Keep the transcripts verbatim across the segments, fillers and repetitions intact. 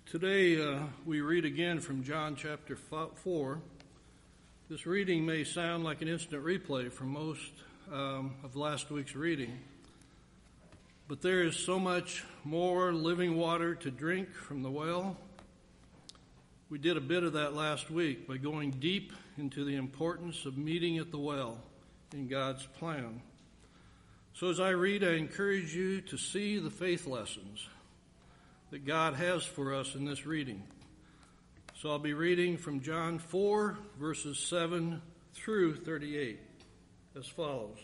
Today uh, we read again from John chapter four. This reading may sound like an instant replay from most um, of last week's reading, but there is so much more living water to drink from the well. We did a bit of that last week by going deep into the importance of meeting at the well in God's plan. So as I read, I encourage you to see the faith lessons that God has for us in this reading. So I'll be reading from John four, verses seven through thirty-eight, as follows.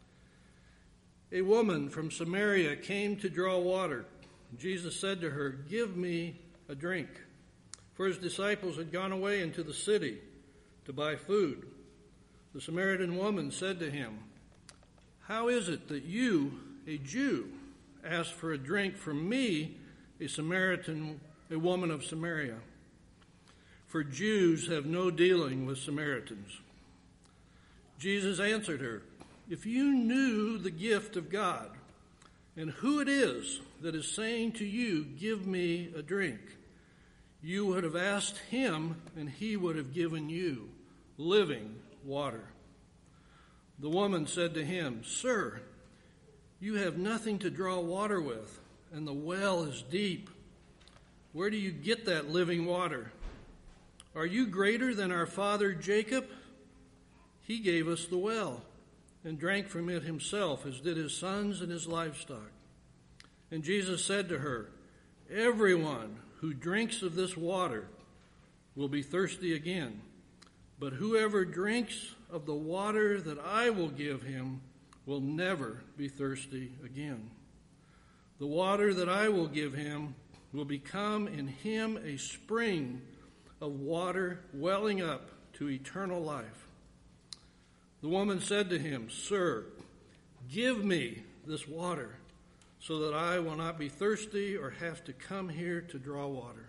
A woman from Samaria came to draw water. Jesus said to her, "Give me a drink." For his disciples had gone away into the city to buy food. The Samaritan woman said to him, "How is it that you, a Jew, ask for a drink from me, a Samaritan, a woman of Samaria? For Jews have no dealing with Samaritans." Jesus answered her, "If you knew the gift of God and who it is that is saying to you, 'Give me a drink,' you would have asked him, and he would have given you living water." The woman said to him, "Sir, you have nothing to draw water with, and the well is deep. Where do you get that living water? Are you greater than our father Jacob? He gave us the well and drank from it himself, as did his sons and his livestock." And Jesus said to her, "Everyone who drinks of this water will be thirsty again. But whoever drinks of the water that I will give him will never be thirsty again. The water that I will give him will become in him a spring of water welling up to eternal life." The woman said to him, "Sir, give me this water so that I will not be thirsty or have to come here to draw water."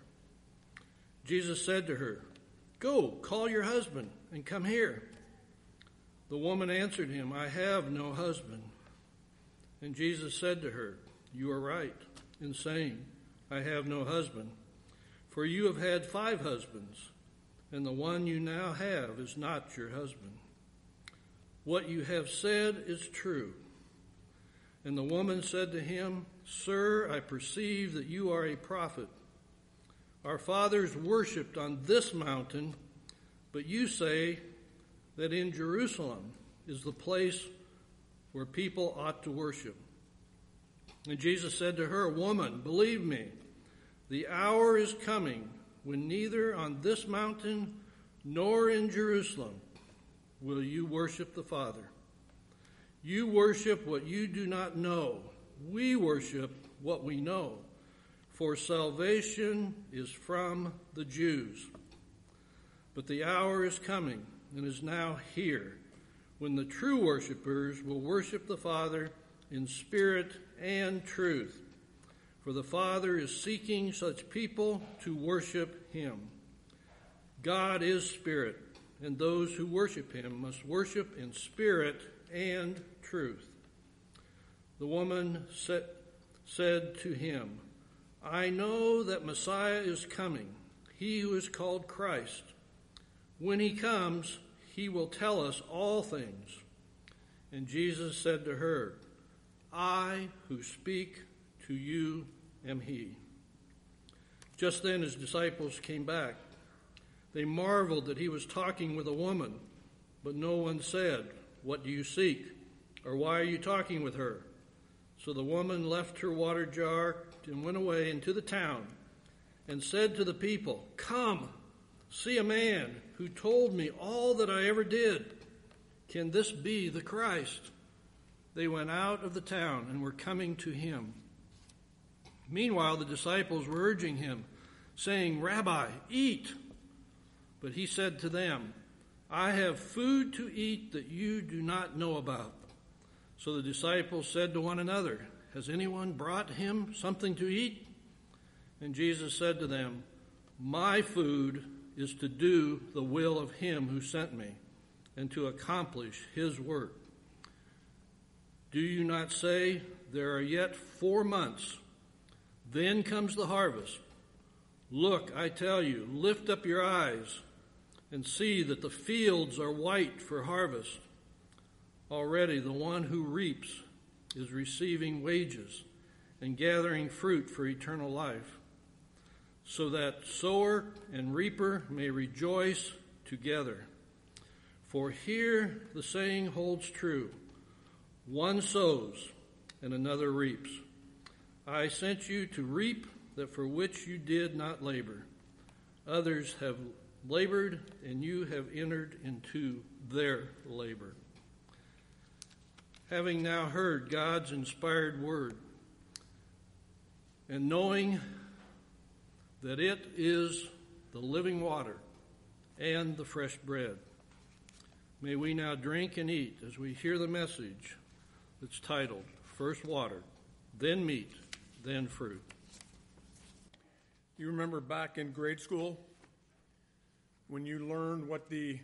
Jesus said to her, "Go, call your husband and come here." The woman answered him, "I have no husband." And Jesus said to her, "You are right in saying, 'I have no husband,' for you have had five husbands, and the one you now have is not your husband. What you have said is true." And the woman said to him, "Sir, I perceive that you are a prophet. Our fathers worshipped on this mountain, but you say that in Jerusalem is the place where people ought to worship." And Jesus said to her, "Woman, believe me, the hour is coming when neither on this mountain nor in Jerusalem will you worship the Father. You worship what you do not know. We worship what we know, for salvation is from the Jews. But the hour is coming and is now here when the true worshipers will worship the Father in spirit and truth. For the Father is seeking such people to worship him. God is spirit, and those who worship him must worship in spirit and truth." The woman said, said to him, "I know that Messiah is coming, he who is called Christ. When he comes, he will tell us all things." And Jesus said to her, "I who speak to you am he." Just then his disciples came back. They marveled that he was talking with a woman, but no one said, "What do you seek?" or "Why are you talking with her?" So the woman left her water jar and went away into the town and said to the people, "Come, see a man who told me all that I ever did. Can this be the Christ?" They went out of the town and were coming to him. Meanwhile, the disciples were urging him, saying, "Rabbi, eat." But he said to them, "I have food to eat that you do not know about." So the disciples said to one another, "Has anyone brought him something to eat?" And Jesus said to them, "My food is to do the will of him who sent me and to accomplish his work. Do you not say, 'There are yet four months, then comes the harvest'? Look, I tell you, lift up your eyes and see that the fields are white for harvest. Already the one who reaps is receiving wages and gathering fruit for eternal life, so that sower and reaper may rejoice together. For here the saying holds true, one sows and another reaps. I sent you to reap that for which you did not labor. Others have labored, and you have entered into their labor. Having now heard God's inspired word, and knowing that it is the living water and the fresh bread, may we now drink and eat as we hear the message that's titled, First Water, Then Meat, Then Fruit. You remember back in grade school when you learned what the,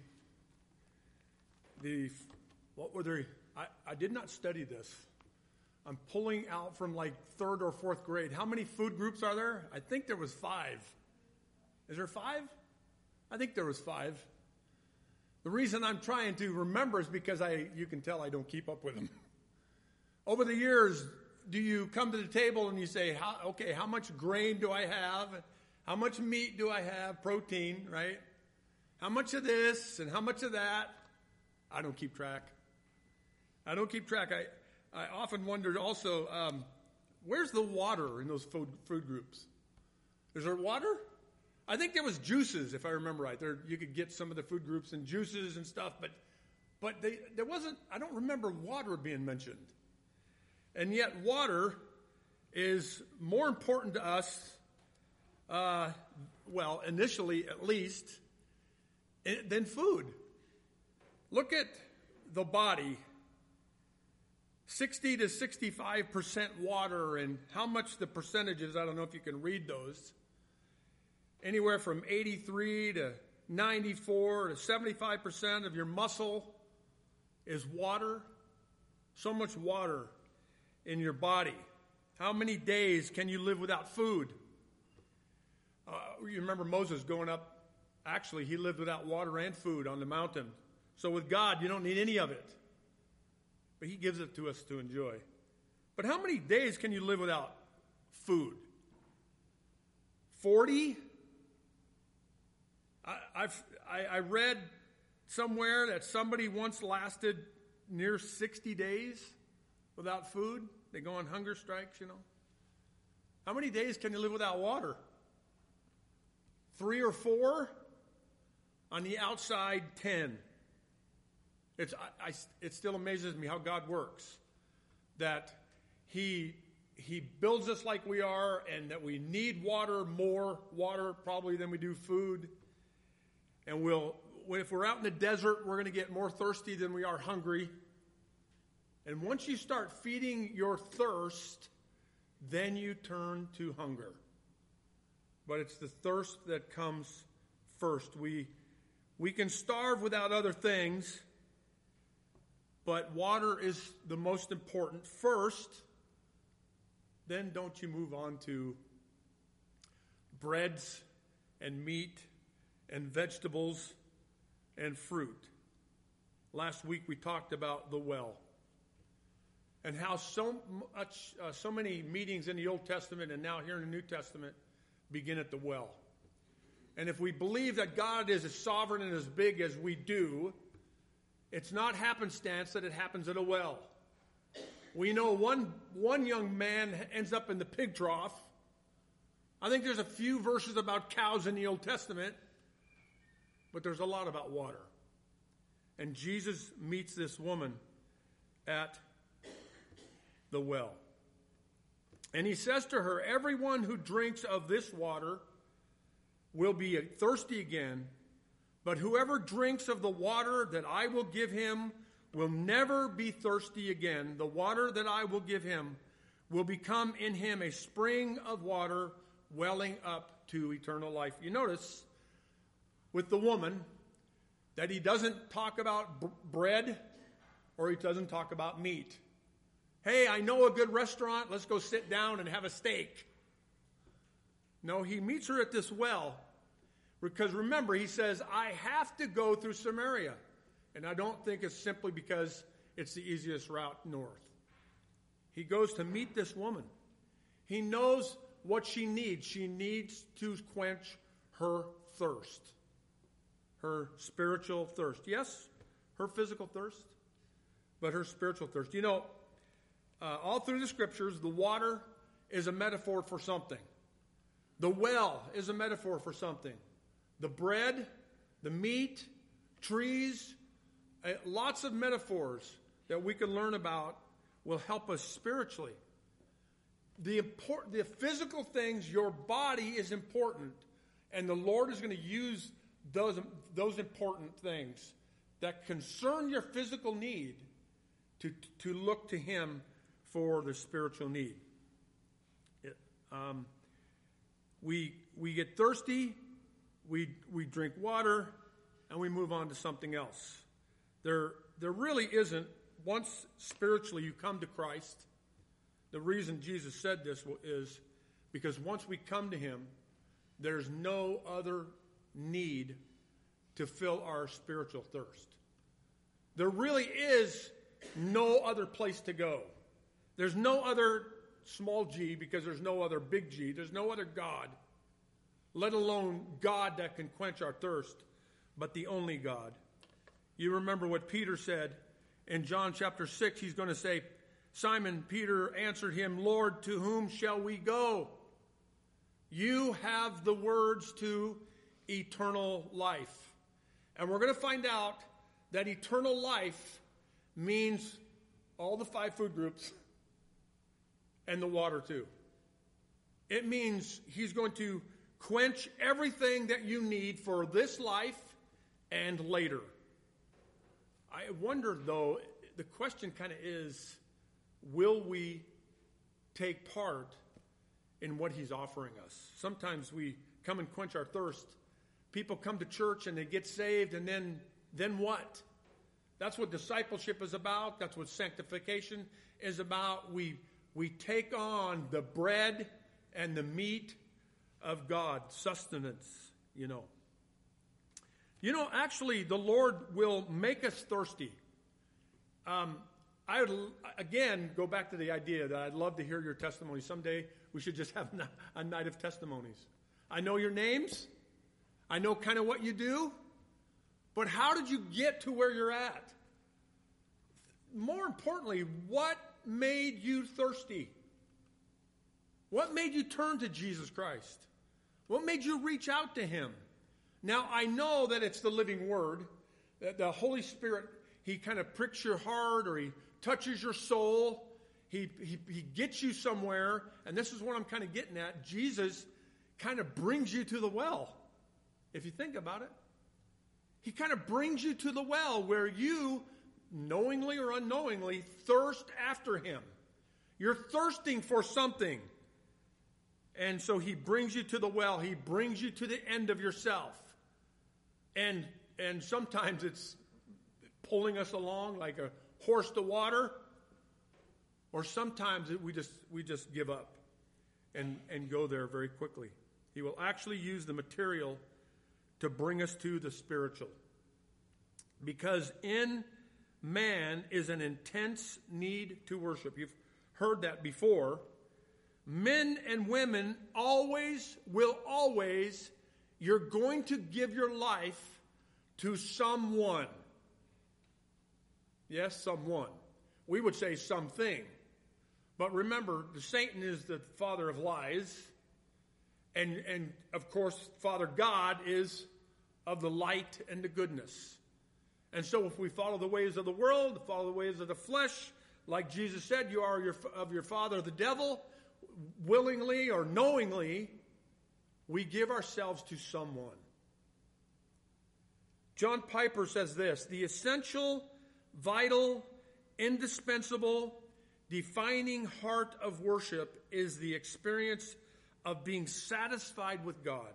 the what were they, I, I did not study this. I'm pulling out from like third or fourth grade. How many food groups are there? I think there was five. Is there five? I think there was five. The reason I'm trying to remember is because I, you can tell I don't keep up with them. Over the years, do you come to the table and you say, how, okay, how much grain do I have? How much meat do I have? Protein, right? How much of this and how much of that? I don't keep track. I don't keep track. I, I often wondered also, um, where's the water in those food, food groups? Is there water? I think there was juices, if I remember right. There, you could get some of the food groups and juices and stuff, but but they, there wasn't, I don't remember water being mentioned. And yet water is more important to us, uh, well, initially at least, than food. Look at the body. sixty to sixty-five percent water, and how much the percentages, I don't know if you can read those. Anywhere from eighty-three to ninety-four to seventy-five percent of your muscle is water. So much water in your body. How many days can you live without food? Uh, you remember Moses going up, actually he lived without water and food on the mountain. So with God, you don't need any of it. But he gives it to us to enjoy. But how many days can you live without food? forty? I, I've, I, I read somewhere that somebody once lasted near sixty days without food. They go on hunger strikes, you know. How many days can you live without water? Three or four? On the outside, ten. It's, I, I, it still amazes me how God works. That he, he builds us like we are, and that we need water, more water probably than we do food. And we'll, if we're out in the desert, we're going to get more thirsty than we are hungry. And once you start feeding your thirst, then you turn to hunger. But it's the thirst that comes first. We, we can starve without other things, but water is the most important first. Then don't you move on to breads and meat and vegetables and fruit. Last week we talked about the well and how so much, uh, so many meetings in the Old Testament and now here in the New Testament begin at the well. And if we believe that God is as sovereign and as big as we do, it's not happenstance that it happens at a well. We know one, one young man ends up in the pig trough. I think there's a few verses about cows in the Old Testament, but there's a lot about water. And Jesus meets this woman at the well. And he says to her, everyone who drinks of this water will be thirsty again, but whoever drinks of the water that I will give him will never be thirsty again. The water that I will give him will become in him a spring of water welling up to eternal life. You notice with the woman that he doesn't talk about b- bread or he doesn't talk about meat. Hey, I know a good restaurant. Let's go sit down and have a steak. No, he meets her at this well because remember, he says, I have to go through Samaria. And I don't think it's simply because it's the easiest route north. He goes to meet this woman. He knows what she needs. She needs to quench her thirst, her spiritual thirst. Yes, her physical thirst, but her spiritual thirst. You know, uh, all through the scriptures, the water is a metaphor for something. The well is a metaphor for something. The bread, the meat, trees, uh, lots of metaphors that we can learn about will help us spiritually. The important, the physical things, your body is important, and the Lord is going to use those, those important things that concern your physical need to, to look to Him for the spiritual need. It, um, we we get thirsty, we we drink water, and we move on to something else. There there really isn't, once spiritually you come to Christ, the reason Jesus said this is because once we come to Him, there's no other need to fill our spiritual thirst. There really is no other place to go. There's no other small g because there's no other big G. There's no other God, let alone God that can quench our thirst, but the only God. You remember what Peter said in John chapter six. He's going to say, Simon Peter answered him, Lord, to whom shall we go? You have the words to eternal life. And we're going to find out that eternal life means all the five food groups and the water too. It means He's going to quench everything that you need for this life and later. I wonder, though, the question kind of is, will we take part in what He's offering us? Sometimes we come and quench our thirst. People come to church and they get saved, and then, then what? That's what discipleship is about. That's what sanctification is about. We, we take on the bread and the meat of God, sustenance, you know. You know, actually, the Lord will make us thirsty. Um, I would, again, go back to the idea that I'd love to hear your testimony. Someday we should just have a night of testimonies. I know your names. I know kind of what you do. But how did you get to where you're at? More importantly, what made you thirsty? What made you turn to Jesus Christ? What made you reach out to Him? Now, I know that it's the living Word, that the Holy Spirit, He kind of pricks your heart, or He touches your soul. He, he, he gets you somewhere, and this is what I'm kind of getting at. Jesus kind of brings you to the well, if you think about it. He kind of brings you to the well where you, knowingly or unknowingly, thirst after Him. You're thirsting for something. And so He brings you to the well. He brings you to the end of yourself. And and sometimes it's pulling us along like a horse to water. Or sometimes we just we just give up and, and go there very quickly. He will actually use the material to bring us to the spiritual. Because in man is an intense need to worship. You've heard that before. Men and women always, will always, you're going to give your life to someone. Yes, someone. We would say something. But remember, the Satan is the father of lies. And, and of course, Father God is of the light and the goodness. And so if we follow the ways of the world, follow the ways of the flesh, like Jesus said, you are your, of your father the devil, willingly or knowingly, we give ourselves to someone. John Piper says this: the essential, vital, indispensable, defining heart of worship is the experience of being satisfied with God.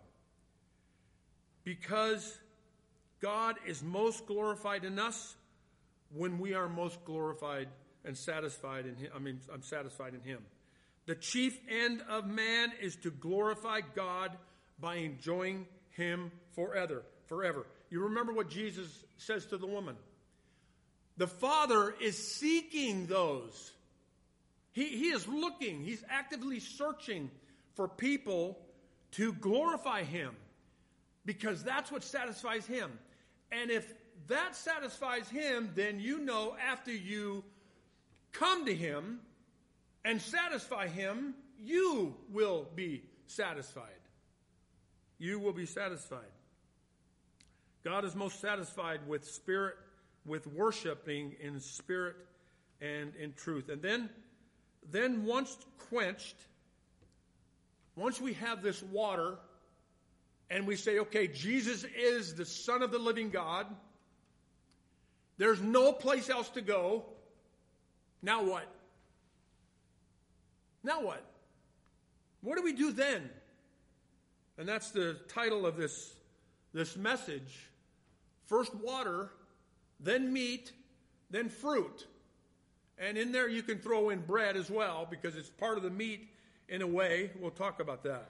Because God is most glorified in us when we are most glorified and satisfied in Him. I mean, I'm satisfied in Him. The chief end of man is to glorify God by enjoying him forever. Forever. You remember what Jesus says to the woman. The Father is seeking those. He, he is looking. He's actively searching for people to glorify him, because that's what satisfies him. And if that satisfies him, then you know after you come to him and satisfy him, you will be satisfied. You will be satisfied. God is most satisfied with spirit, with worshiping in spirit and in truth. And then, then once quenched, once we have this water, and we say, okay, Jesus is the Son of the living God, there's no place else to go. Now what? Now what? What do we do then? And that's the title of this, this message. First water, then meat, then fruit. And in there you can throw in bread as well, because it's part of the meat in a way. We'll talk about that.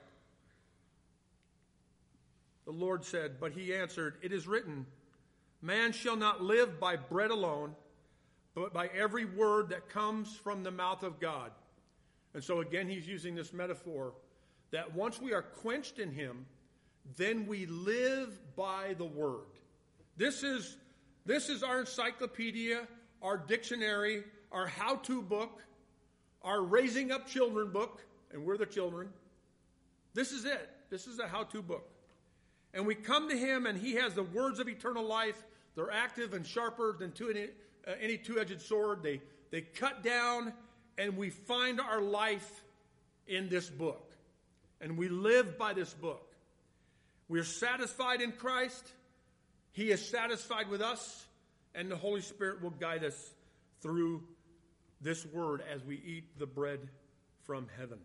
The Lord said, but he answered, it is written, man shall not live by bread alone, but by every word that comes from the mouth of God. And so again, he's using this metaphor that once we are quenched in him, then we live by the word. This is, this is our encyclopedia, our dictionary, our how-to book, our raising up children book, and we're the children. This is it. This is a how-to book. And we come to him, and he has the words of eternal life. They're active and sharper than two, any, uh, any two-edged sword. They, they cut down, and we find our life in this book. And we live by this book. We're satisfied in Christ. He is satisfied with us, and the Holy Spirit will guide us through this word as we eat the bread from heaven.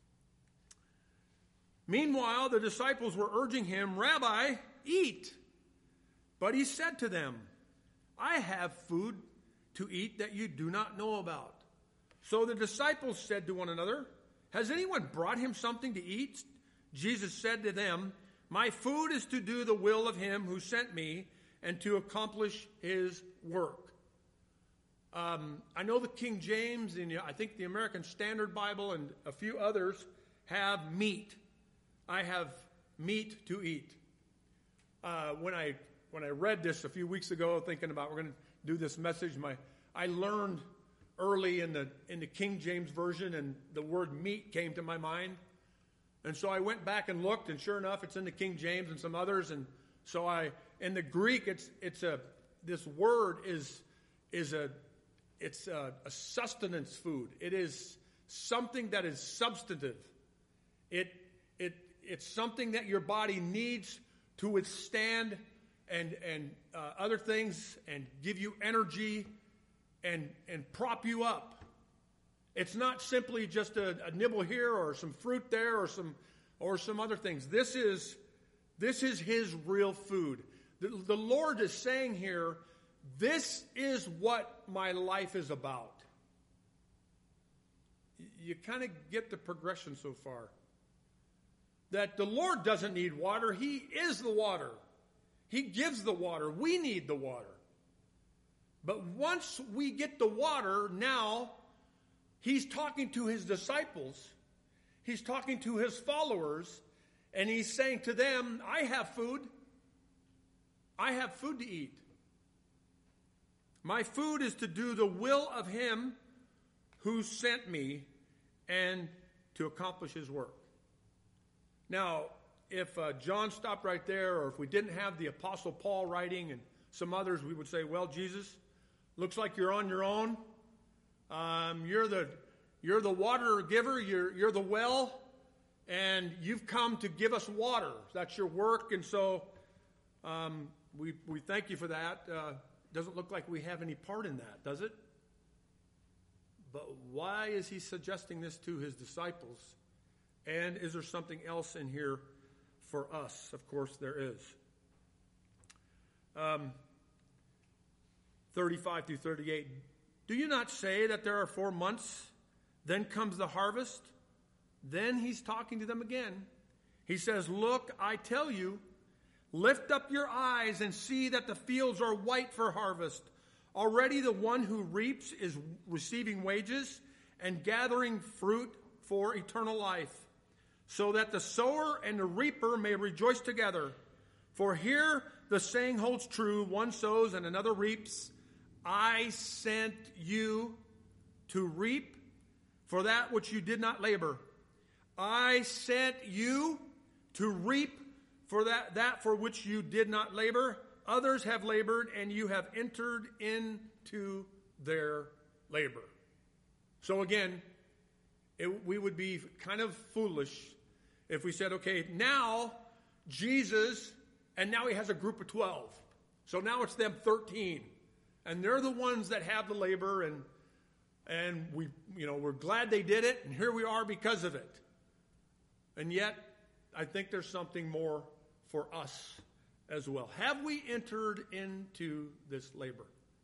Meanwhile, the disciples were urging him, Rabbi, eat. But he said to them, I have food to eat that you do not know about. So the disciples said to one another, has anyone brought him something to eat? Jesus said to them, my food is to do the will of him who sent me and to accomplish his work. Um, I know the King James and I think the American Standard Bible and a few others have meat. I have meat to eat. Uh, when I when I read this a few weeks ago, thinking about we're going to do this message, my I learned early in the in the King James version, and the word meat came to my mind. And so I went back and looked, and sure enough, it's in the King James and some others. And so I, in the Greek, it's it's a this word is is a it's a, a sustenance food. It is something that is substantive. It it it's something that your body needs to withstand and and uh, other things and give you energy and and prop you up. It's not simply just a, a nibble here or some fruit there or some or some other things. This is this is his real food. The, the Lord is saying here, this is what my life is about. You kind of get the progression so far. That the Lord doesn't need water. He is the water. He gives the water. We need the water. But once we get the water, now he's talking to his disciples. He's talking to his followers. And he's saying to them, I have food. I have food to eat. My food is to do the will of him who sent me and to accomplish his work. Now, if uh, John stopped right there, or if we didn't have the Apostle Paul writing and some others, we would say, well, Jesus, looks like you're on your own. Um, you're the you're the water giver. You're you're the well, and you've come to give us water. That's your work, and so um, we we thank you for that. Uh, doesn't look like we have any part in that, does it? But why is he suggesting this to his disciples? And is there something else in here for us? Of course there is. Um, thirty-five through thirty-eight. Do you not say that there are four months? Then comes the harvest. Then he's talking to them again. He says, look, I tell you, lift up your eyes and see that the fields are white for harvest. Already the one who reaps is receiving wages and gathering fruit for eternal life, so that the sower and the reaper may rejoice together. For here the saying holds true, one sows and another reaps. I sent you to reap for that which you did not labor. I sent you to reap for that, that for which you did not labor. Others have labored, and you have entered into their labor. So again, it, we would be kind of foolish if we said, okay, now Jesus, and now he has a group of twelve. So now it's them thirteen. And they're the ones that have the labor, and and we, you know, we're glad they did it, and here we are because of it. And yet, I think there's something more for us as well. Have we entered into this labor?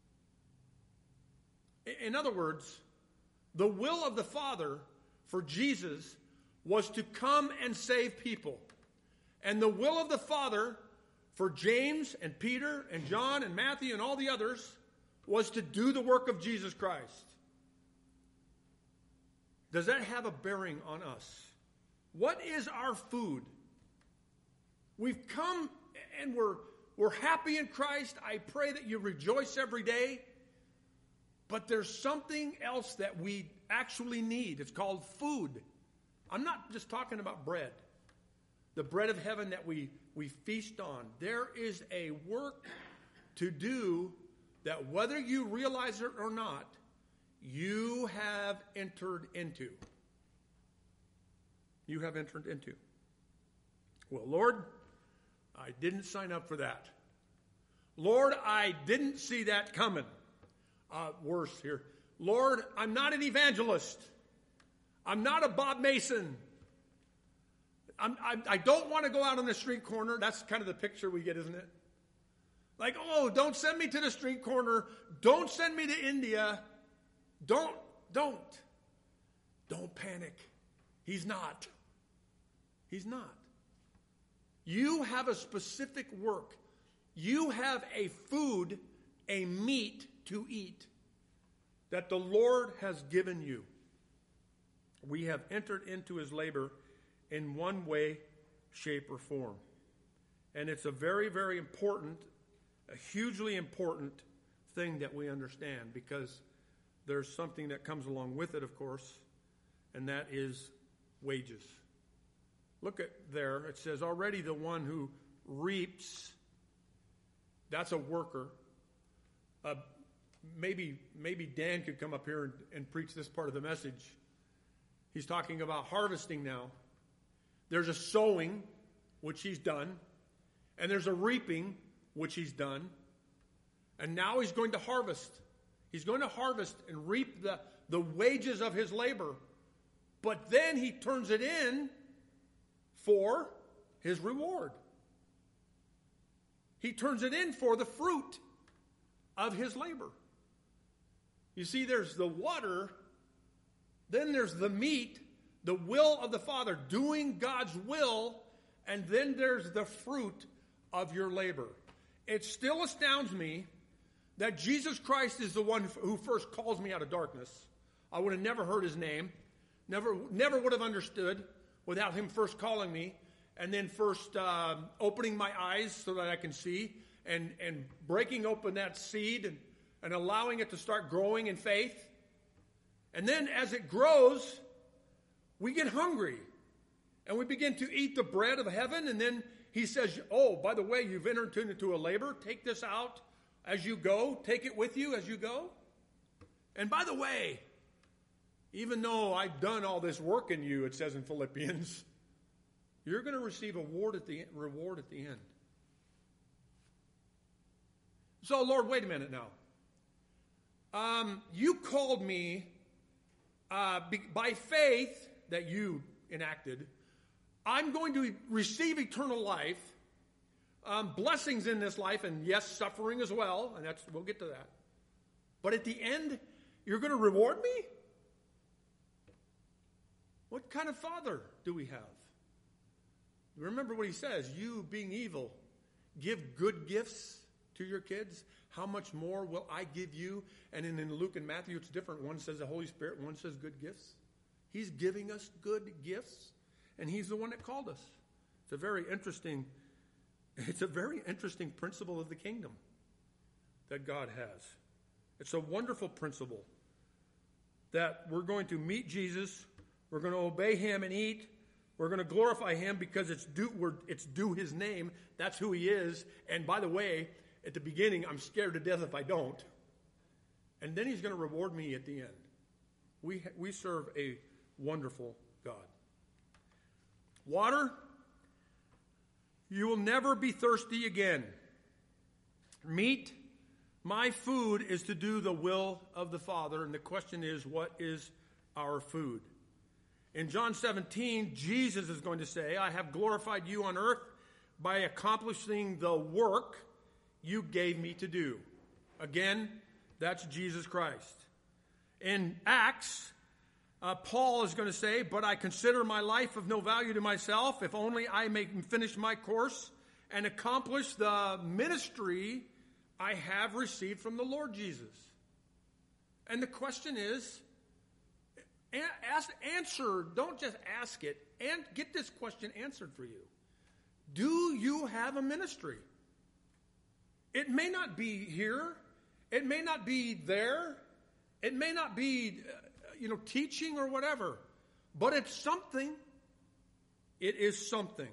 In other words, the will of the Father for Jesus was to come and save people. And the will of the Father for James and Peter and John and Matthew and all the others was to do the work of Jesus Christ. Does that have a bearing on us? What is our food? We've come and we're, we're happy in Christ. I pray that you rejoice every day. But there's something else that we actually need. It's called food. I'm not just talking about bread. The bread of heaven that we, we feast on. There is a work to do that, whether you realize it or not, you have entered into. You have entered into. Well, Lord, I didn't sign up for that. Lord, I didn't see that coming. Uh, worse here. Lord, I'm not an evangelist. I'm not a Bob Mason. I'm, I, I don't want to go out on the street corner. That's kind of the picture we get, isn't it? Like, oh, don't send me to the street corner. Don't send me to India. Don't, don't. Don't panic. He's not. He's not. You have a specific work. You have a food, a meat to eat that the Lord has given you. We have entered into his labor in one way, shape, or form. And it's a very, very important, a hugely important thing that we understand, because there's something that comes along with it, of course, and that is wages. Look at there, it says, already the one who reaps, that's a worker. Uh, maybe, maybe Dan could come up here and, and preach this part of the message. He's talking about harvesting now. There's a sowing, which he's done, and there's a reaping, which he's done, and now he's going to harvest. He's going to harvest and reap the, the wages of his labor, but then he turns it in for his reward. He turns it in for the fruit of his labor. You see, there's the water, then there's the meat, the will of the Father, doing God's will, and then there's the fruit of your labor. It still astounds me that Jesus Christ is the one who first calls me out of darkness. I would have never heard his name, never, never would have understood without him first calling me, and then first uh, opening my eyes so that I can see, and, and breaking open that seed and, and allowing it to start growing in faith. And then as it grows, we get hungry, and we begin to eat the bread of heaven, and then he says, oh, by the way, you've entered into a labor. Take this out as you go. Take it with you as you go. And by the way, even though I've done all this work in you, it says in Philippians, you're going to receive a reward at the, reward at the end. So, Lord, wait a minute now. Um, you called me uh, be, by faith that you enacted. I'm going to receive eternal life, um, blessings in this life, and yes, suffering as well, and that's we'll get to that. But at the end, you're going to reward me? What kind of father do we have? Remember what he says, you being evil, give good gifts to your kids. How much more will I give you? And in, in Luke and Matthew, it's different. One says the Holy Spirit, one says good gifts. He's giving us good gifts, and he's the one that called us. It's a very interesting, it's a very interesting principle of the kingdom that God has. It's a wonderful principle that we're going to meet Jesus, we're going to obey him and eat, we're going to glorify him because it's due, we're, it's due his name. That's who he is. And by the way, at the beginning, I'm scared to death if I don't. And then he's going to reward me at the end. We, we serve a wonderful God. Water, you will never be thirsty again. Meat, my food is to do the will of the Father. And the question is, what is our food? In John seventeen, Jesus is going to say, I have glorified you on earth by accomplishing the work you gave me to do. Again, that's Jesus Christ. In Acts, uh, Paul is going to say, but I consider my life of no value to myself, if only I may finish my course and accomplish the ministry I have received from the Lord Jesus. And the question is, ask, answer, don't just ask it, and get this question answered for you. Do you have a ministry? It may not be here. It may not be there. It may not be, uh, you know, teaching or whatever. But it's something. It is something.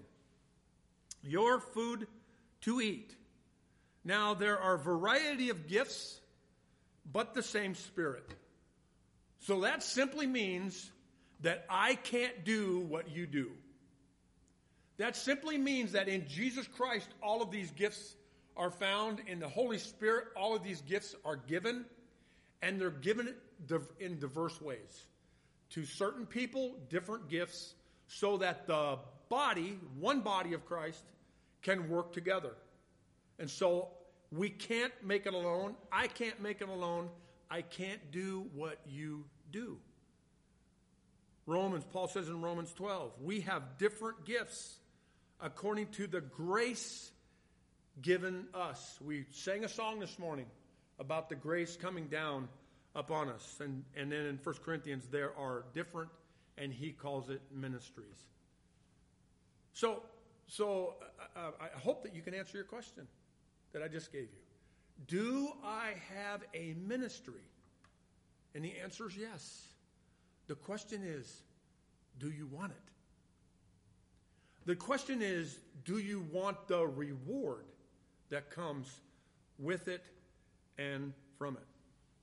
Your food to eat. Now, there are a variety of gifts, but the same Spirit. So that simply means that I can't do what you do. That simply means that in Jesus Christ, all of these gifts are found. In the Holy Spirit, all of these gifts are given, and they're given in diverse ways. To certain people, different gifts, so that the body, one body of Christ, can work together. And so we can't make it alone. I can't make it alone. I can't do what you do. Romans, Paul says in Romans twelve, we have different gifts according to the grace given us. We sang a song this morning about the grace coming down upon us. And, and then in First Corinthians, there are different, and he calls it ministries. So, so uh, I hope that you can answer your question that I just gave you. Do I have a ministry? And the answer is yes. The question is, do you want it? The question is, do you want the reward that comes with it and from it?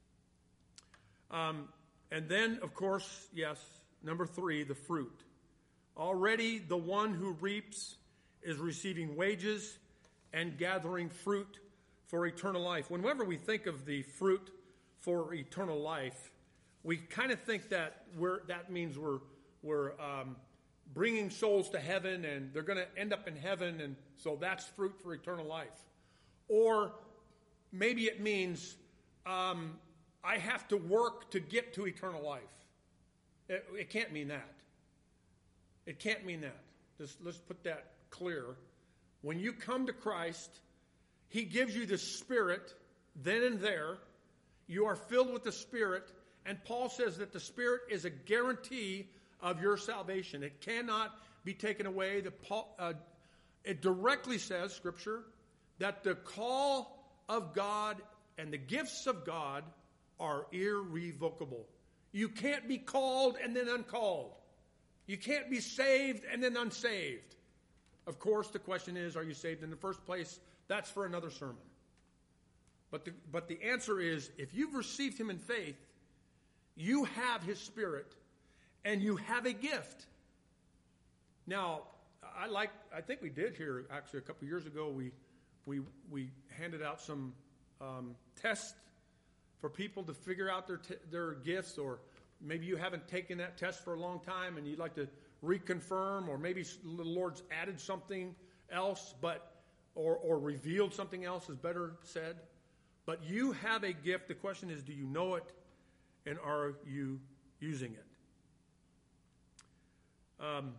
Um, and then, of course, yes, number three, the fruit. Already the one who reaps is receiving wages and gathering fruit for eternal life. Whenever we think of the fruit for eternal life, we kind of think that we're, that means we're, we're um, bringing souls to heaven, and they're going to end up in heaven, and so that's fruit for eternal life. Or maybe it means um, I have to work to get to eternal life. It, it can't mean that. It can't mean that. Just, let's put that clear. When you come to Christ, he gives you the Spirit then and there. You are filled with the Spirit, and Paul says that the Spirit is a guarantee of your salvation. It cannot be taken away. The, Paul, uh, it directly says, Scripture, that the call of God and the gifts of God are irrevocable. You can't be called and then uncalled. You can't be saved and then unsaved. Of course, the question is, are you saved in the first place? That's for another sermon. But the, but the answer is, if you've received him in faith, you have his Spirit, and you have a gift. Now, I like, I think we did here, actually, a couple of years ago, we we we handed out some um, tests for people to figure out their t- their gifts, or maybe you haven't taken that test for a long time and you'd like to reconfirm, or maybe the Lord's added something else, but or or revealed something else, is better said. But you have a gift. The question is, do you know it, and are you using it? Um,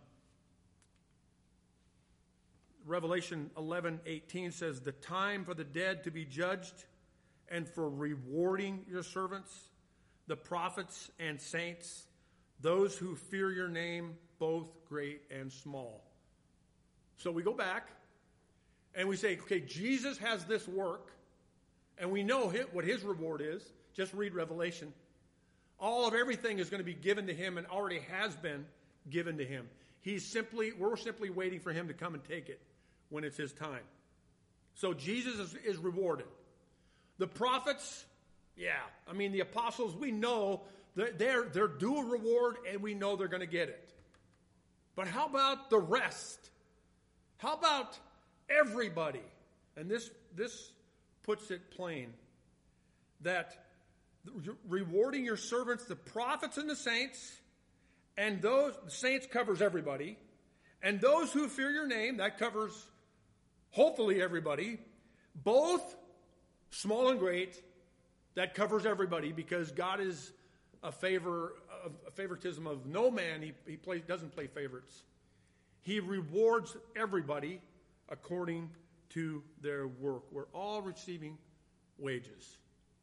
Revelation eleven eighteen says, the time for the dead to be judged and for rewarding your servants, the prophets and saints, those who fear your name, both great and small. So we go back and we say, okay, Jesus has this work, and we know what his reward is. Just read Revelation. All of everything is going to be given to him and already has been given to him. He's simply, we're simply waiting for him to come and take it when it's his time. So Jesus is, is rewarded. The prophets, yeah, I mean the apostles, we know they're, they're, they're due a reward and we know they're going to get it. But how about the rest? How about everybody? And this, this puts it plain that rewarding your servants, the prophets and the saints, and those, the saints covers everybody, and those who fear your name, that covers hopefully everybody, both small and great, that covers everybody, because God is a favor of a favoritism of no man. He, he plays, doesn't play favorites. He rewards everybody according to their work. We're all receiving wages.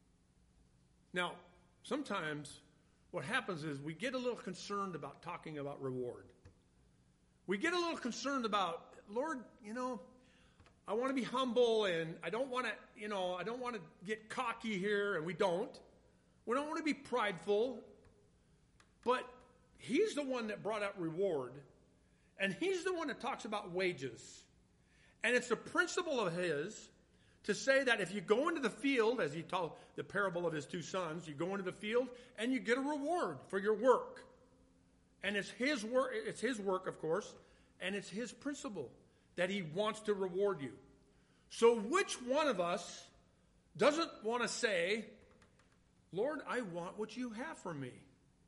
Now, sometimes what happens is we get a little concerned about talking about reward. We get a little concerned about, Lord, you know, I want to be humble and I don't want to, you know, I don't want to get cocky here, and we don't. We don't want to be prideful, but he's the one that brought out reward, and he's the one that talks about wages. And it's a principle of his to say that if you go into the field, as he told the parable of his two sons, you go into the field and you get a reward for your work. And it's his work, it's his work, of course, and it's his principle that he wants to reward you. So which one of us doesn't want to say, Lord, I want what you have for me.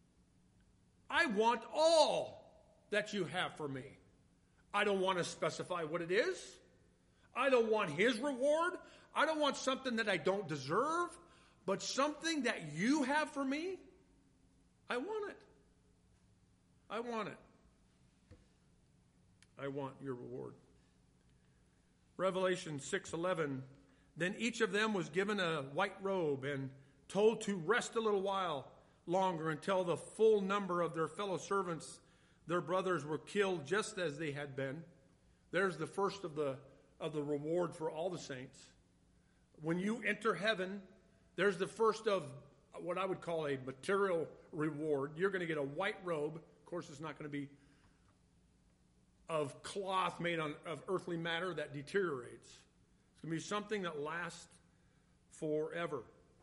I want all that you have for me. I don't want to specify what it is. I don't want his reward. I don't want something that I don't deserve, but something that you have for me. I want it. I want it. I want your reward. Revelation six eleven, then each of them was given a white robe and told to rest a little while longer until the full number of their fellow servants, their brothers, were killed just as they had been. There's the first of the of the reward for all the saints. When you enter heaven, there's the first of what I would call a material reward. You're going to get a white robe. Of course, it's not going to be of cloth made on, of earthly matter that deteriorates. It's going to be something that lasts forever.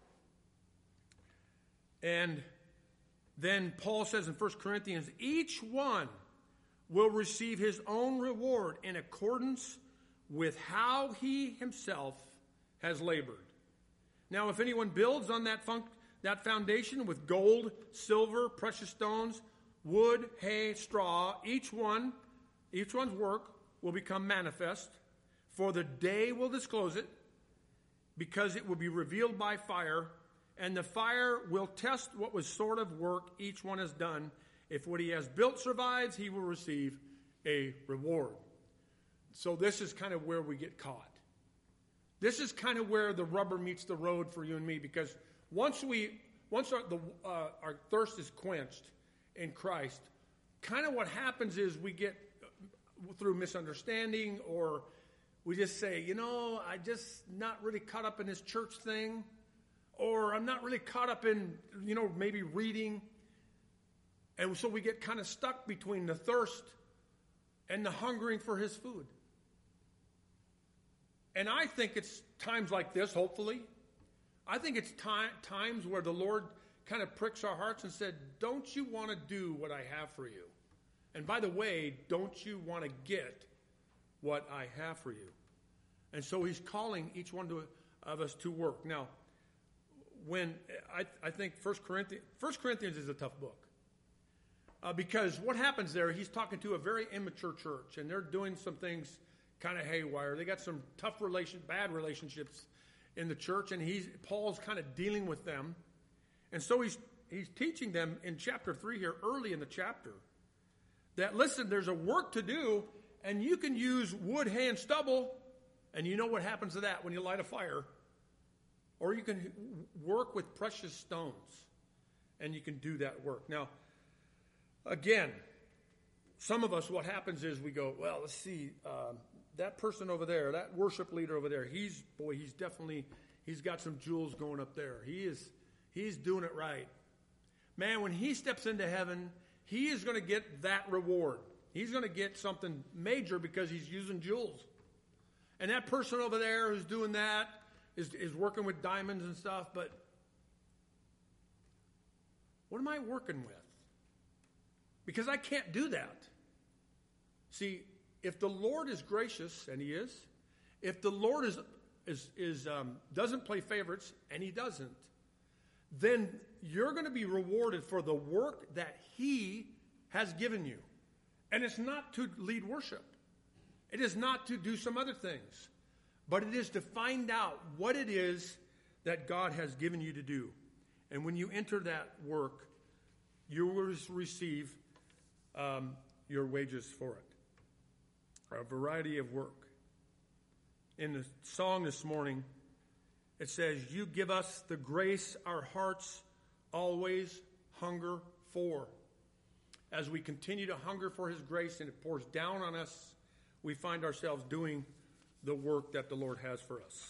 And then Paul says in First Corinthians, each one will receive his own reward in accordance with how he himself has labored. Now, if anyone builds on that, fun- that foundation with gold, silver, precious stones, wood, hay, straw, each one, each one's work will become manifest, for the day will disclose it, because it will be revealed by fire, and the fire will test what was sort of work each one has done. If what he has built survives, he will receive a reward. So this is kind of where we get caught. This is kind of where the rubber meets the road for you and me, because once we, once our, the, uh, our thirst is quenched in Christ, kind of what happens is we get, through misunderstanding, or we just say, you know, I just not really caught up in this church thing, or I'm not really caught up in, you know, maybe reading. And so we get kind of stuck between the thirst and the hungering for his food. And I think it's times like this, hopefully. I think it's time, times where the Lord kind of pricks our hearts and said, don't you want to do what I have for you? And by the way, don't you want to get what I have for you? And so he's calling each one to, of us to work. Now, when I, I think First Corinthians, First Corinthians is a tough book. Uh, because what happens there, he's talking to a very immature church, and they're doing some things kind of haywire. They got some tough relation, bad relationships in the church, and he's Paul's kind of dealing with them. And so he's he's teaching them in chapter three here, early in the chapter, that, listen, there's a work to do, and you can use wood, hay, and stubble, and you know what happens to that when you light a fire. Or you can work with precious stones, and you can do that work. Now, again, some of us, what happens is we go, well, let's see, um, that person over there, that worship leader over there, he's, boy, he's definitely, he's got some jewels going up there. He is, he's doing it right. Man, when he steps into heaven, he is going to get that reward. He's going to get something major because he's using jewels. And that person over there who's doing that is, is working with diamonds and stuff, but what am I working with? Because I can't do that. See, if the Lord is gracious, and he is, if the Lord is is, is um, doesn't play favorites, and he doesn't, then you're going to be rewarded for the work that he has given you. And it's not to lead worship. It is not to do some other things. But it is to find out what it is that God has given you to do. And when you enter that work, you will receive um, your wages for it. A variety of work. In the song this morning, it says, you give us the grace our hearts always hunger for. As we continue to hunger for his grace and it pours down on us, we find ourselves doing the work that the Lord has for us.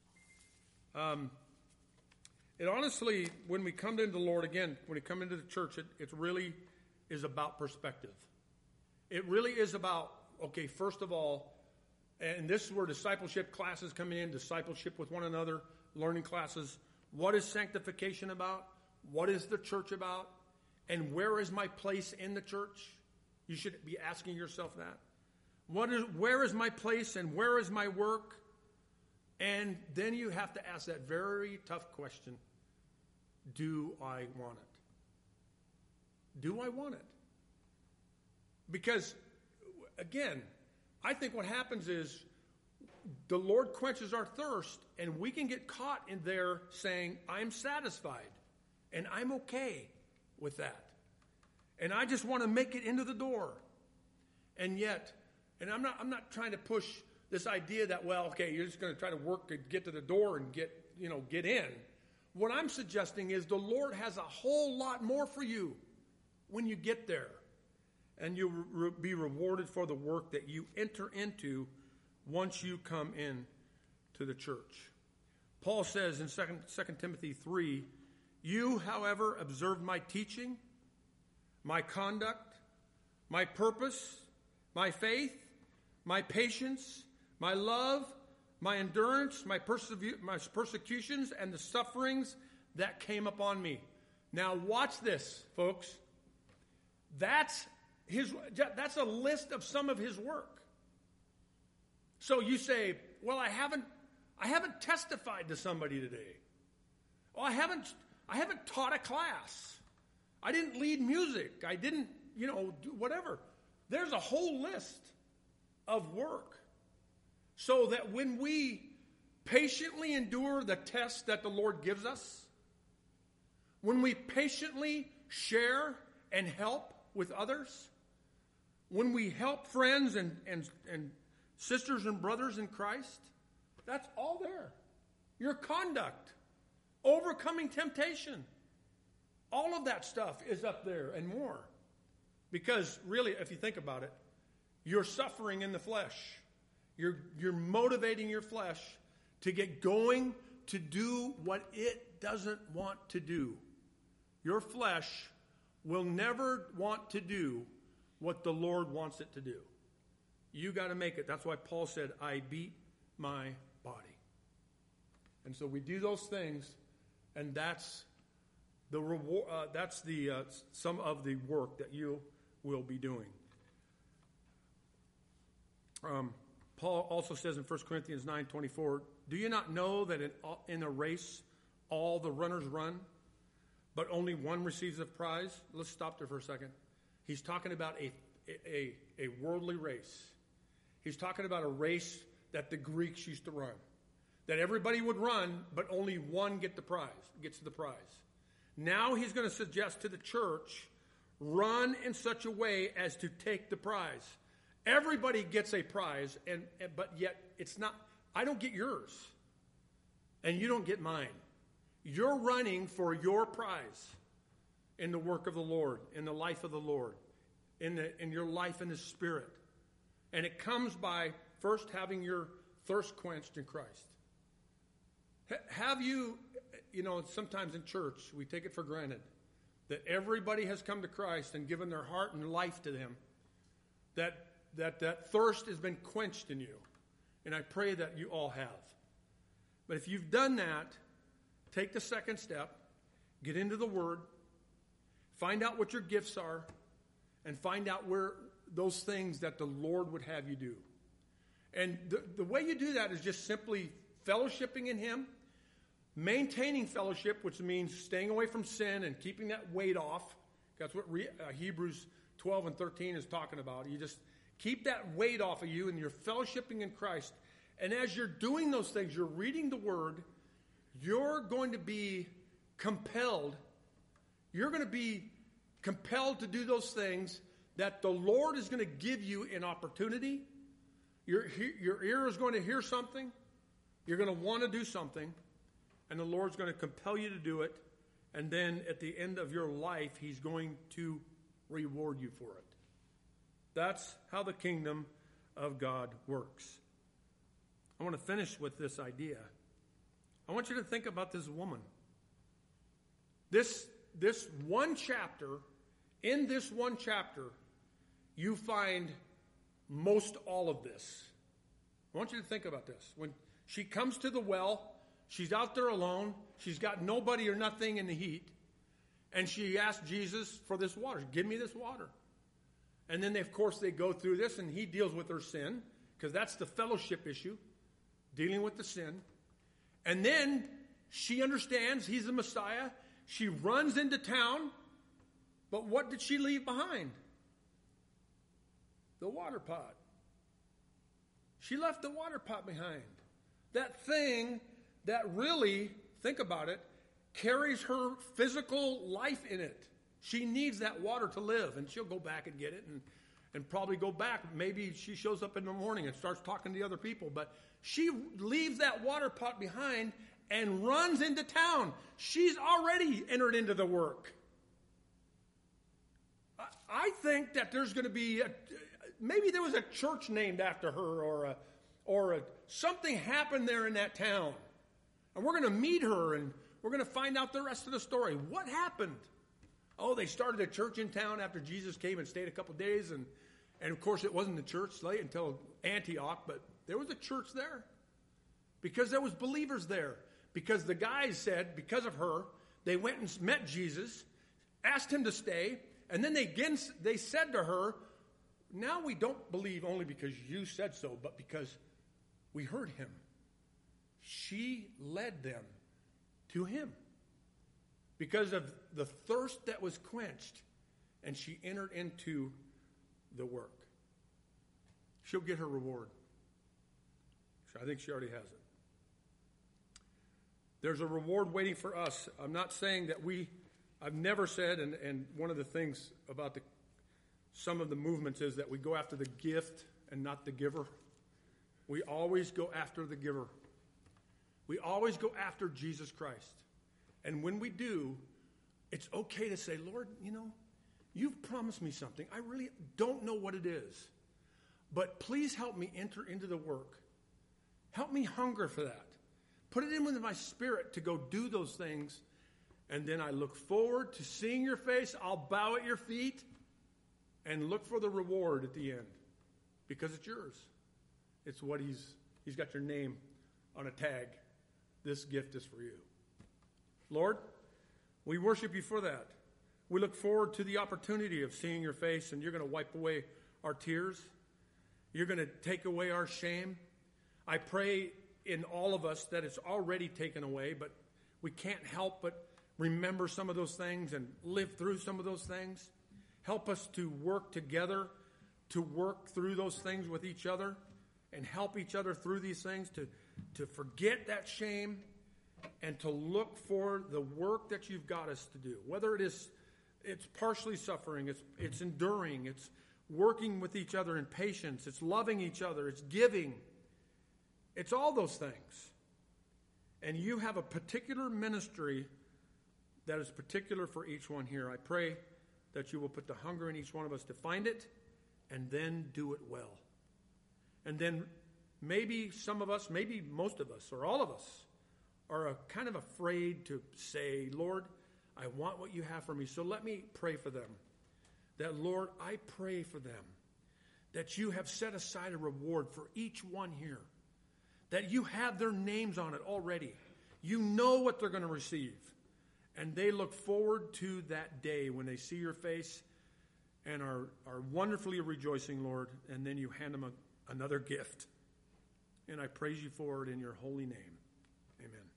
Um, it honestly, when we come into the Lord again, when we come into the church, it, it really is about perspective. It really is about, okay, first of all, and this is where discipleship classes come in, discipleship with one another, learning classes. What is sanctification about? What is the church about? And where is my place in the church? You should be asking yourself that. What is, where is my place and where is my work? And then you have to ask that very tough question. Do I want it? Do I want it? Because, again, I think what happens is the Lord quenches our thirst and we can get caught in there saying, I'm satisfied and I'm okay with that. And I just want to make it into the door. And yet, and I'm not I'm not trying to push this idea that, well, okay, you're just going to try to work to get to the door and get, you know, get in. What I'm suggesting is the Lord has a whole lot more for you when you get there. And you'll re- be rewarded for the work that you enter into once you come in to the church. Paul says in Second Timothy three, you, however, observed my teaching, my conduct, my purpose, my faith, my patience, my love, my endurance, my, persever- my persecutions, and the sufferings that came upon me. Now watch this, folks. That's his. That's a list of some of his work. So you say, well, I haven't, I haven't testified to somebody today. Well, I haven't, I haven't taught a class. I didn't lead music. I didn't, you know, do whatever. There's a whole list of work. So that when we patiently endure the test that the Lord gives us, when we patiently share and help with others, when we help friends and, and, and sisters and brothers in Christ, that's all there. Your conduct, overcoming temptation, all of that stuff is up there and more. Because really, if you think about it, you're suffering in the flesh. You're, you're motivating your flesh to get going to do what it doesn't want to do. Your flesh will never want to do what the Lord wants it to do. You got to make it. That's why Paul said, I beat my body. And so we do those things, and that's the reward. Uh, that's the uh, some of the work that you will be doing. Um, Paul also says in First Corinthians nine twenty-four, do you not know that in, in a race all the runners run, but only one receives a prize? Let's stop there for a second. He's talking about a, a, a worldly race. He's talking about a race that the Greeks used to run. That everybody would run, but only one get the prize, gets the prize. Now he's going to suggest to the church, Run in such a way as to take the prize. Everybody gets a prize, and, and but yet it's not, I don't get yours. And you don't get mine. You're running for your prize in the work of the Lord, in the life of the Lord, in, the, in your life in the Spirit. And it comes by first having your thirst quenched in Christ. H- have you, you know, sometimes in church, we take it for granted that everybody has come to Christ and given their heart and life to Him, that that, that thirst has been quenched in you. And I pray that you all have. But if you've done that, take the second step, get into the Word, find out what your gifts are, and find out where those things that the Lord would have you do. And the, the way you do that is just simply fellowshipping in Him, maintaining fellowship, which means staying away from sin and keeping that weight off. That's what re, uh, Hebrews twelve and thirteen is talking about. You just keep that weight off of you, and you're fellowshipping in Christ. And as you're doing those things, you're reading the Word, you're going to be compelled, you're going to be compelled to do those things that the Lord is going to give you an opportunity. Your, your ear is going to hear something. You're going to want to do something. And the Lord's going to compel you to do it. And then at the end of your life, He's going to reward you for it. That's how the kingdom of God works. I want to finish with this idea. I want you to think about this woman. This, this one chapter, in this one chapter, you find most all of this. I want you to think about this. When she comes to the well, she's out there alone. She's got nobody or nothing in the heat. And she asks Jesus for this water. Give me this water. And then, they, of course, they go through this, and He deals with her sin, because that's the fellowship issue, dealing with the sin. And then she understands He's the Messiah. She runs into town. But what did she leave behind? The water pot. She left the water pot behind. That thing that really, think about it, carries her physical life in it. She needs that water to live, and she'll go back and get it and, and probably go back. Maybe she shows up in the morning and starts talking to the other people, but she leaves that water pot behind and runs into town. She's already entered into the work. I think that there's going to be, a, maybe there was a church named after her, or a, or a, something happened there in that town. And we're going to meet her, and we're going to find out the rest of the story. What happened? Oh, they started a church in town after Jesus came and stayed a couple days. And, and of course, it wasn't the church late until Antioch, but there was a church there. Because there was believers there. Because the guys said, because of her, they went and met Jesus, asked Him to stay, and then they again they said to her, now we don't believe only because you said so, but because we heard Him. She led them to Him because of the thirst that was quenched, and she entered into the work. She'll get her reward. I think she already has it. There's a reward waiting for us. I'm not saying that we, I've never said, and, and one of the things about the some of the movements is that we go after the gift and not the giver. We always go after the giver. We always go after Jesus Christ. And when we do, it's okay to say, Lord, you know, you've promised me something. I really don't know what it is. But please help me enter into the work. Help me hunger for that. Put it in with my spirit to go do those things. And then I look forward to seeing your face. I'll bow at your feet and look for the reward at the end. Because it's yours. It's what he's, he's got your name on a tag. This gift is for you. Lord, we worship you for that. We look forward to the opportunity of seeing your face, and you're going to wipe away our tears. You're going to take away our shame. I pray in all of us that it's already taken away, but we can't help but remember some of those things and live through some of those things. Help us to work together, to work through those things with each other, and help each other through these things, to, to forget that shame and to look for the work that you've got us to do. Whether it is it's partially suffering. It's, it's enduring. It's working with each other in patience. It's loving each other. It's giving. It's all those things. And you have a particular ministry that is particular for each one here. I pray that you will put the hunger in each one of us to find it and then do it well. And then maybe some of us, maybe most of us, or all of us, are a, kind of afraid to say, Lord, I want what you have for me. So let me pray for them. That, Lord, I pray for them that you have set aside a reward for each one here. That you have their names on it already. You know what they're going to receive. And they look forward to that day when they see your face and are, are wonderfully rejoicing, Lord. And then you hand them a, another gift. And I praise you for it in your holy name. Amen.